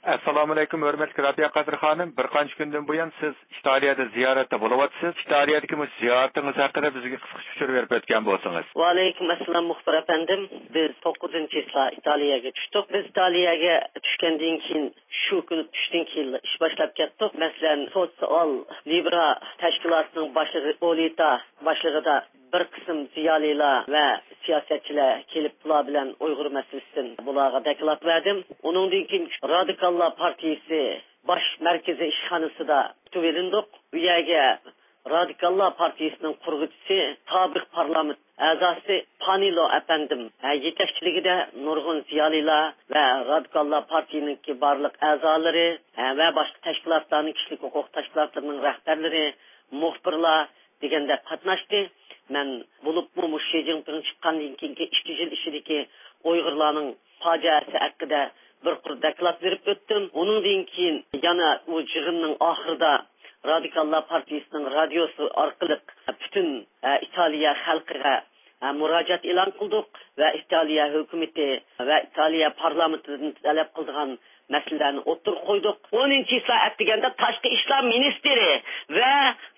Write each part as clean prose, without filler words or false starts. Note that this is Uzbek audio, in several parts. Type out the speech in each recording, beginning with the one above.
Assalomu alaykum, hurmatli Rabiya Qadir xonim. Bir qancha kundan buyon siz Italiyada ziyoratda bo'lyapsiz. Italiyadagi bu ziyoratingiz haqida bizga qisqa tushuntirib berib o'tgan bo'lsangiz. Va alaykum assalom muxbir efendim. Biz 9-yilda Italiyaga tushdik. Biz Italiyaga tushgandan keyin shu kun tushdan keyin ish boshlab ketdik. Masalan, Sotsial Libra tashkilotining boshlig'i Olita boshlig'ida bir qism ziyolilar va siyosatchilar kelib bular bilan Uyg'ur masalasidan bularga deklab berdim. Uningdan keyin Radikallar partiyasi bosh markazi ishxonasida tuvilindik. Bu yerga Radikallar partiyasining qurg'uvchisi, sobiq parlament a'zosi Panilo efendim yetakchiligida nurg'un ziyolilar va Radikallar partiyaning barliq a'zolari va boshqa tashkilotlarning kishilik huquq tashkilotlarining rahbarlari, muxbirlar deganda qatnashdi. Men bo'libmi Xi Jinping chiqqandan keyingi 2 yil ichidagi Uyg'urlarning fojiasi haqida bir qur deklab berib o'tdim. Uningdan keyin yana u yig'inning oxirida Radikallar partiyasining radiosi orqali butun Italiya xalqiga murojaat e'lon qildik va Italiya hukumati va Italiya parlamentidan talab qilgan masalalarni o'tirib qo'ydik. 10-yil atdiganda tashqi ishlar ministri va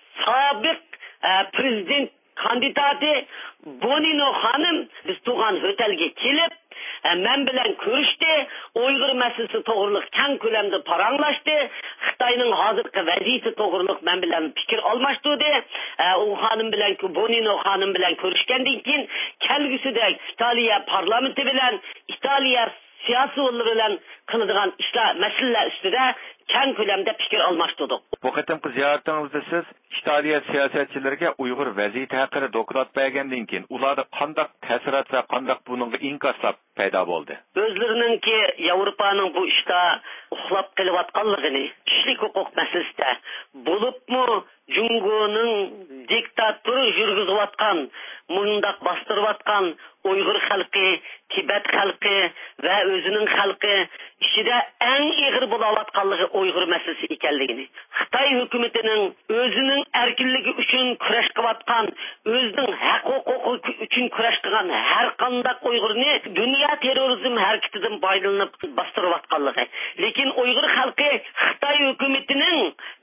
sobiq prezident kandidati Bonino xonim biz turgan otelga kelib men bilan ko'rishdi, Uyg'ur masalasi to'g'riliq keng ko'lamda paranglashdi, Xitoyning hozirgi vaziyati to'g'riliq men bilan fikr almashtirdi. U xonim bilan Bonino xonim bilan ko'rishgandan keyin kelgusida Italiya parlamenti bilan Italiya siyosatchilari bilan qiladigan ishlar masalalar ustida keng ko'lamda fikr almashtirdik. Bu qatimqi ziyoratingizda siz Italiya siyosatchilariga Uyg'ur vaziyati haqida doklad bergandan keyin ularda qanday ta'sirot va qanday buningga inkoslar paydo bo'ldi? O'zlarininki Yevropaning bu ishda uxlab qilayotganligini, kishilik huquq masalasida bo'libmi Jungoning diktator yurgizayotgan, mundaq bostirayotgan Uyg'ur xalqi, Tibet xalqi va o'zining xalqi ishida eng ig'ir bo'layotganligi Uyg'ur masalasi ekanligini, Xitoy hukumatining o'zining erkinligi uchun kurash qilayotgan, o'zining haq-huquqi uchun kurash qilgan har qanday Uyg'urni dunyo terrorizm harakatidan foydalanib bostirayotganligi. Lekin Uyg'ur xalqi Xitoy hukumatining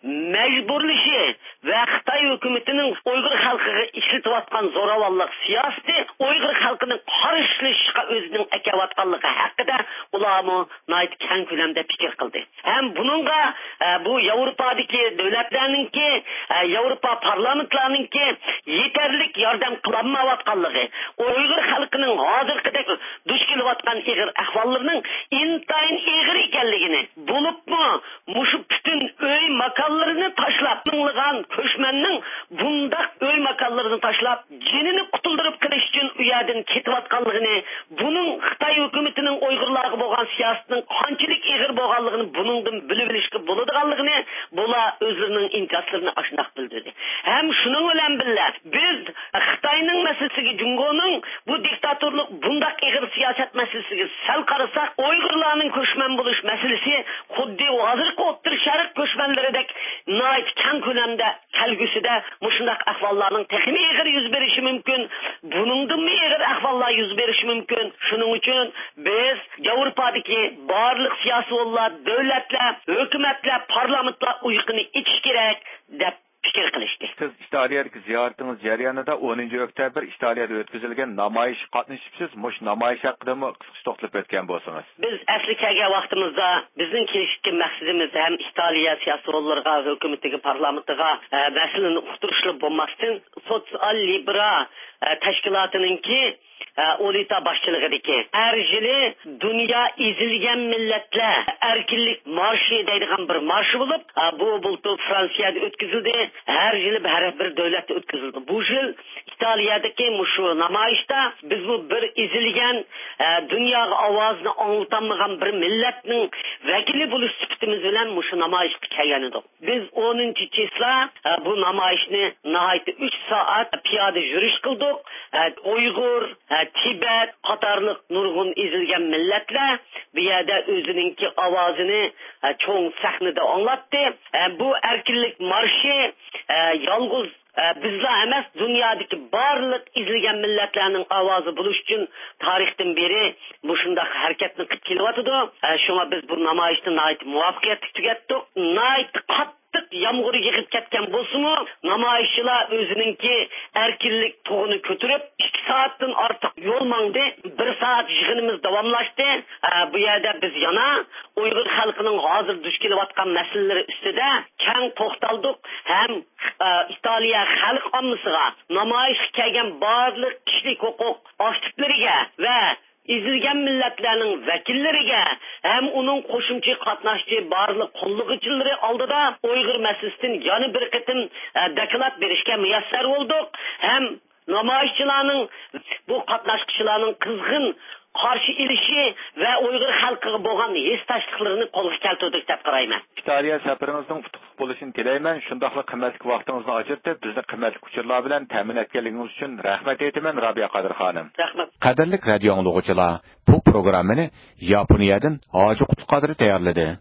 majburlashi va Xitoy hukumatining Uyg'ur xalqiga ishlatayotgan zo'ravonlik siyosati Uyg'ur xalqining qarshilashga o'zining akayotganligi haqida ularni nayt keng ko'lamda fikr qildi. Ham buningga bu Yevropadagi davlatlarningki, Yevropa parlamentlarningki yetarlik yordam qilolmayotganligi, Uyg'ur xalqining hozirgidek duch kelayotgan ig'ir ahvollarining intayin ig'ir ekanligini, bo'libmi mushu butun uy makonlarini tashlab, minglagan ko'chmanning bundaq uy makonlarini tashlab, jinini qutuldirib qilish uchun u yerdan ketayotganligini, buning Xitoy hukumatining Uyg'urlarga bo'lgan siyosatining qanchalik ig'ir bo'lganligini buningdan bilib olishga bo'ladiganligini bular o'zlarining inkaslarini ashunaq bildirdi. Ham shuning bilan birga biz Xitoyning masalasiga, Jungoning bu diktatorlik bundaq ig'ir siyosat masalasiga sal qarasak, Uyg'urlarning ko'chman bo'lish masalasi xuddi hozirgi O'rta Sharq ko'chmanlaridek nayt keng ko'lamda kelgusida mushundaq ahvollarning texnik ig'ir yuz berishi mumkin. Buningdan ig'ir ahvollar yuz berishi mumkin. Shuning uchun biz Yevropadagi barliq siyosatchilar, davlatlar, hukumatlar, parlamentlar uyquni ichish kerak deb fikr qilishdi. Siz Italiyadagi ziyoratingiz jarayonida 10-oktyabr Italiyada o'tkazilgan namoyish qatnashibsiz. Mush namoyish haqida qisqa to'xtalib o'tgan bo'lsangiz. Biz asli kelgan vaqtimizda bizning kelishgan maqsadimiz ham Italiya siyosatchilariga, hukumatiga, parlamentiga masalani uqtirishli bo'lmasdan Sotsial Libra tashkilotininki Olita boshchiligidagi arjili dunyo ezilgan millatlar erkinlik marshi deydigan bir marsh bo'lib, bu bultu Fransiyada o'tkazildi. Har yili har bir davlatda o'tkazildi. Bu yil Italiyadagi mushu namoyishda biz bu bir ezilgan dunyoga ovozini anglatan bir millatning vakili bo'lish sifatimiz bilan mushu namoyishga kelgan edik. Biz 10-yilda bu namoyishni nihoyatda 3 soat piyoda yurish qildik. Uyg'ur, Tibet qatorliq nurg'un ezilgan millatlar bu yerda o'zininki ovozini cho'ng sahnada anglatdi. Bu erkinlik marshi yolg'iz bizlar emas dunyodagi barliq izlagan millatlarning ovozi bo'lish uchun tarixdan beri bu shunday harakatni qilib kelyotdi. Shunga biz bu namoyishni muvaffaqiyatli tugatdik. Qattiq yomg'ir yig'ib ketgan bo'lsa-mu, namoyishchilar o'zininki erkinlik tug'ini ko'tarib 2 soatdan ortiq yo'l mangdi. 1 soat yig'inimiz davomlashdi. Bu yerda biz yana Uyg'ur xalqining hozir duch kelayotgan masalalari ustida keng to'xtaldik. Ham İtaliya xalq ommasiga, namoyishga kelgan barliq kishilik huquq aktivlariga va izilgan millatlarning vakillariga ham uning qo'shimcha qatnashchi barliq qo'llag'uvchilari oldida Uyg'ur masalasidan yana bir qitim deklaratsiya berishga muyassar bo'ldik. Ham namoyishchilarning bu qatnashchilarning qizg'in qarshi ilishi va Uyg'ur xalqiga bo'lgan his-tashliqlarini qo'lga keltirdik deb qarayman. İtaliya safaringizning utuqli bo'lishini tilayman. Shundaqla qimmatli vaqtingizni ajratib, bizni qimmatli uchurlar bilan ta'min etganligingiz uchun rahmat aytaman, Robiya Qodir xonim. Rahmat. Qadrli radio anglag'uvchilar, bu programmani Yaponiyadan Hoji Qutqadir tayyorladi.